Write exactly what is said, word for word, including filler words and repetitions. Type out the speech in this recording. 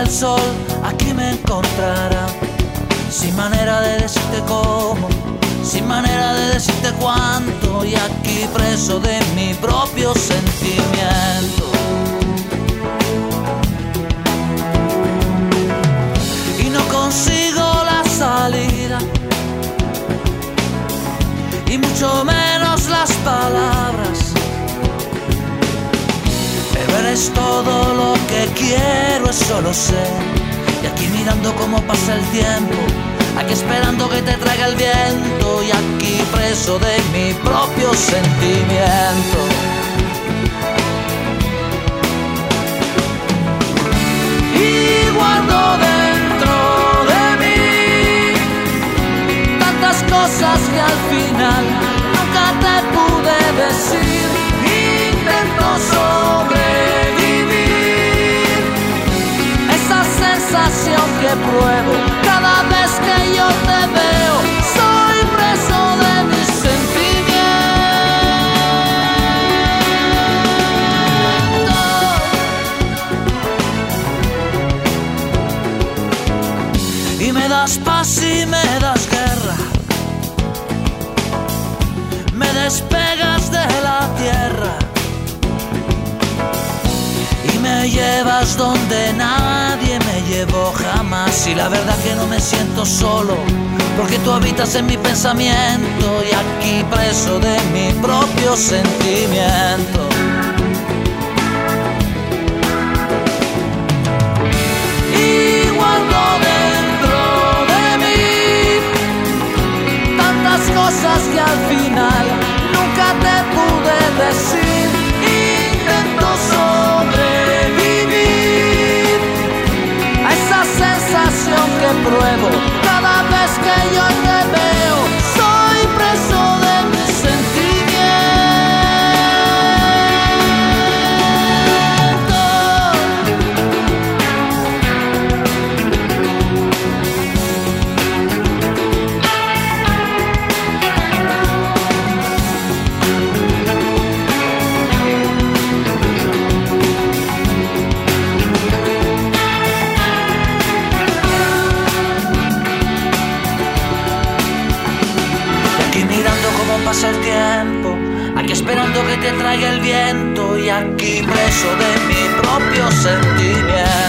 el sol, aquí me encontrará. Sin manera de decirte cómo, sin manera de decirte cuánto, y aquí preso de mi propio sentimiento. Y no consigo la salida, y mucho menos las palabras. Pero eres todo lo que quiero, es solo ser. Y aquí mirando cómo pasa el tiempo, aquí esperando que te traiga el viento, y aquí preso de mi propio sentimiento. Y guardo dentro de mí tantas cosas que al final nunca te pude decir. Intento sobrevivir esa sensación que pruebo cada vez que yo te veo. Soy preso de mis sentimientos. Y me das paz y me das guerra, me despegas de la tierra y me llevas donde nadie me llevó jamás. Y la verdad que no me siento solo, porque tú habitas en mi pensamiento, y aquí preso de mi propio sentimiento. Y guardo dentro de mí tantas cosas que al final nunca te pude decir. Intento sobrevivir a esa sensación que pruebo cada vez que yo te veo. Soy preso de mis pasa el tiempo, aquí esperando que te traiga el viento, y aquí preso de mi propio sentimiento.